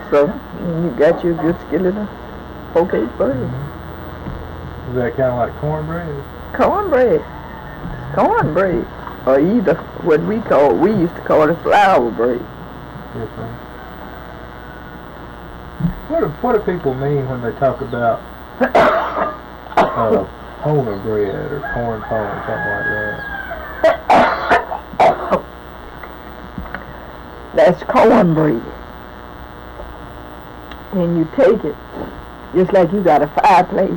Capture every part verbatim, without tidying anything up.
So you got your good skillet of poke bread. Mm-hmm. Is that kind of like cornbread? Cornbread. Cornbread. Or either what we call, we used to call it flour bread. Yes, sir. What do, what do people mean when they talk about uh, pona bread or corn pone, something like that? That's cornbread. And you take it just like you got a fireplace.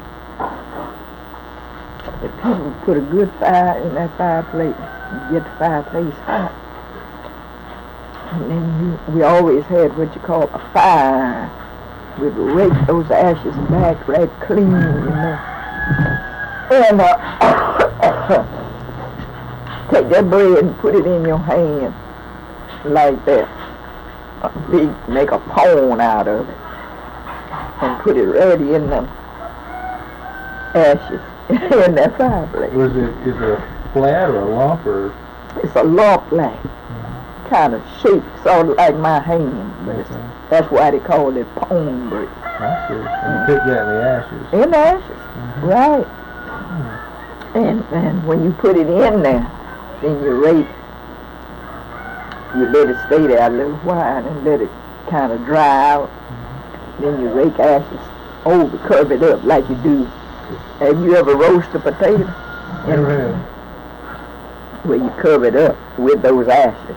If people put a good fire in that fireplace, you get the fireplace hot. And then you, we always had what you call a fire. We'd rake those ashes back right clean, you know. And uh, take that bread and put it in your hand like that. A big, make a pone out of it. And put it right in the ashes in that fireplace. Was it, is it a flat or a lump or? It's a lump like. Kind of shape, sort of like my hand, but Okay. it's, that's why they call it pone bread. I see. And you put that in the ashes. In the ashes, Mm-hmm. right. Mm. And and when you put it in there, then you rake, you let it stay there a little while and let it kind of dry out. Mm-hmm. Then you rake ashes over, curve it up like you do. Have you ever roasted a potato? Never have. Where you curve it up with those ashes.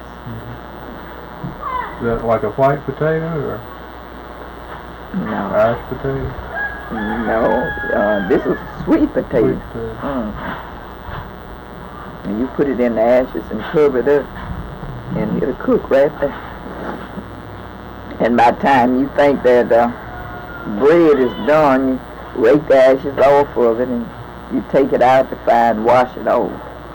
Is that like a white potato or No. mashed potato? No, uh, this is sweet potato. Sweet potato. Mm. And you put it in the ashes and cover it up, and it'll cook right there. And by the time you think that uh, bread is done, you rake the ashes off of it, and you take it out the fire and wash it off.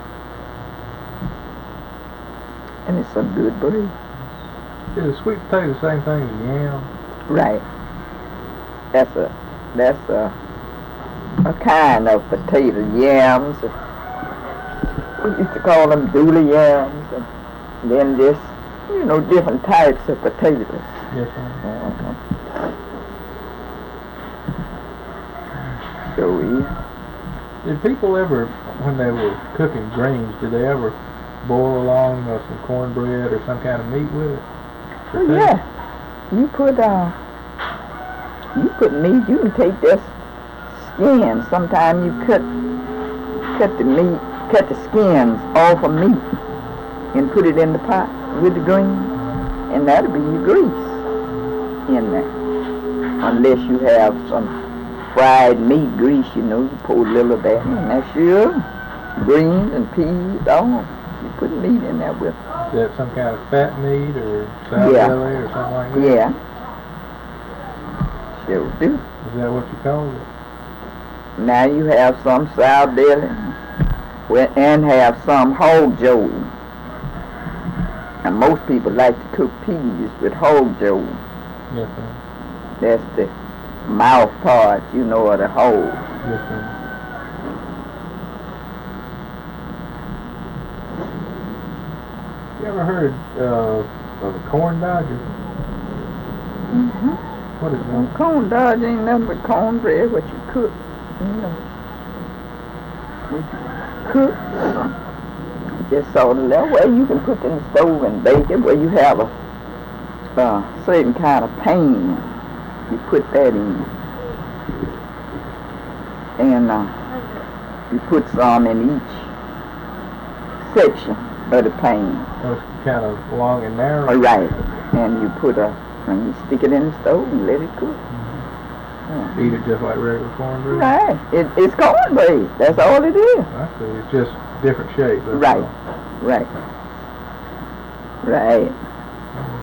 And it's some good bread. Is a sweet potato the same thing as yam? Right. That's a that's a a kind of potato. Yams. We used to call them dooley yams, and then this, you know, different types of potatoes. Yes, sir. Uh-huh. So yeah. Did people ever, when they were cooking greens, did they ever boil along uh, some cornbread or some kind of meat with it? Oh yeah. You put uh you put meat, you can take this skin. Sometimes you cut cut the meat, cut the skins off of meat and put it in the pot with the greens, and that'll be your grease in there. Unless you have some fried meat grease, you know, you pour a little of that in. That's your greens and peas, all. You put meat in there with it. Is that some kind of fat meat or sour Yeah. belly or something like that? Yeah. Sure do. Is that what you call it? Now you have some sour belly and have some hog joe. And most people like to cook peas with hog joe. Yes, sir. That's the mouth part, you know, of the hog. Yes, sir. You ever heard uh, of a corn dodger? Mm-hmm. What is Well, that? corn dodge ain't nothing but cornbread, what you cook, you know. What you cook, just sort of that way you can put it in the stove and bake it, where you have a uh, certain kind of pan. You put that in. And uh, you put some in each section of the pan. Oh, it's kind of long and narrow. All right. And you put a, and you stick it in the stove and let it cook. Mm-hmm. Yeah. Eat it just like regular cornbread? Right. It, it's cornbread. That's all it is. I see. It's just different shape. That's Right. all. Right. Right.